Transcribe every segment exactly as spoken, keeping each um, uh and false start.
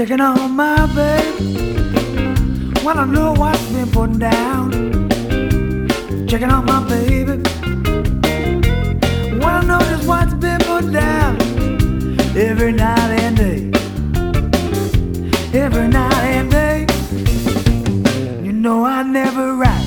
Checking on my baby. Wanna know what's been put down. Checking on my baby. Wanna know just what's been put down. Every night and day. Every night and day. You know I never write.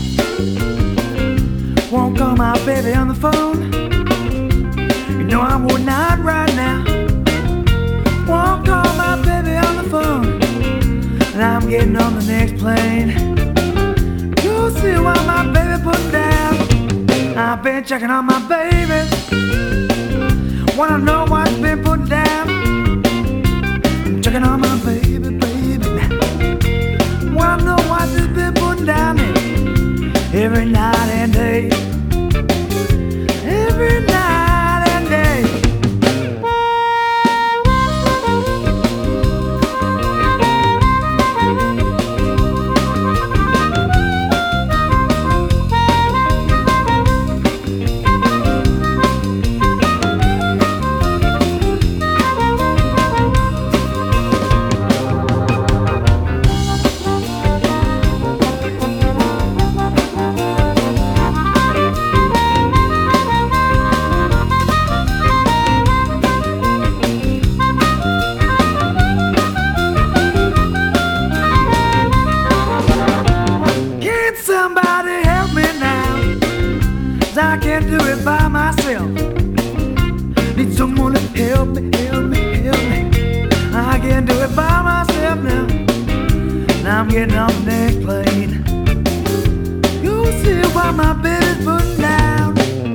Won't call my baby on the phone. You know I would not right now. Won't call my baby on the phone. And I'm getting on the next plane. You'll see what my baby put down. I've been checking on my baby. Wanna know what's been put down. I'm checking on my baby, baby. Wanna know what's been put down. Every night and day. Every night and day. Somebody help me now, 'cause I can't do it by myself. Need someone to help me, help me, help me. I can't do it by myself now. Now I'm getting on the next plane. You'll see what my baby's putting down.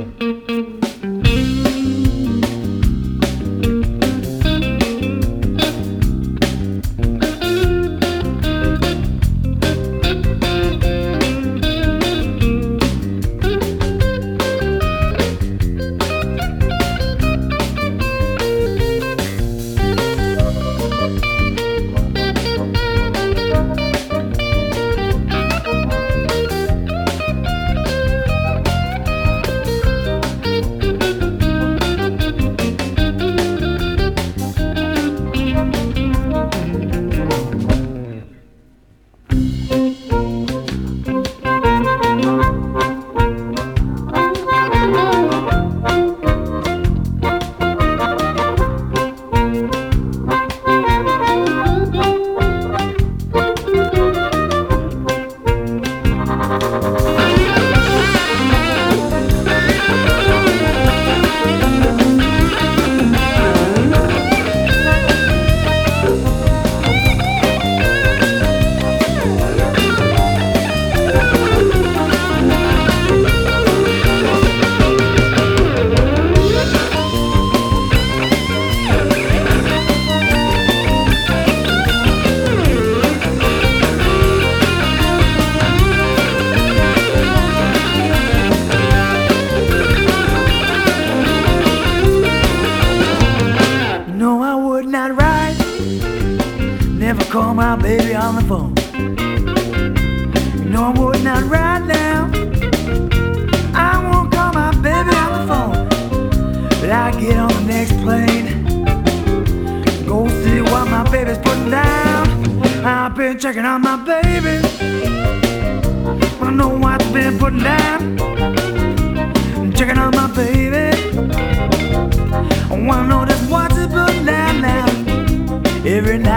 Not right. Never call my baby on the phone. You know I would not right now. I won't call my baby on the phone. But I get on the next plane. Go see what my baby's putting down. I've been checking on my baby. Wanna know what's been putting down. I'm checking on my baby. I wanna know just what's it putting down now. Every night.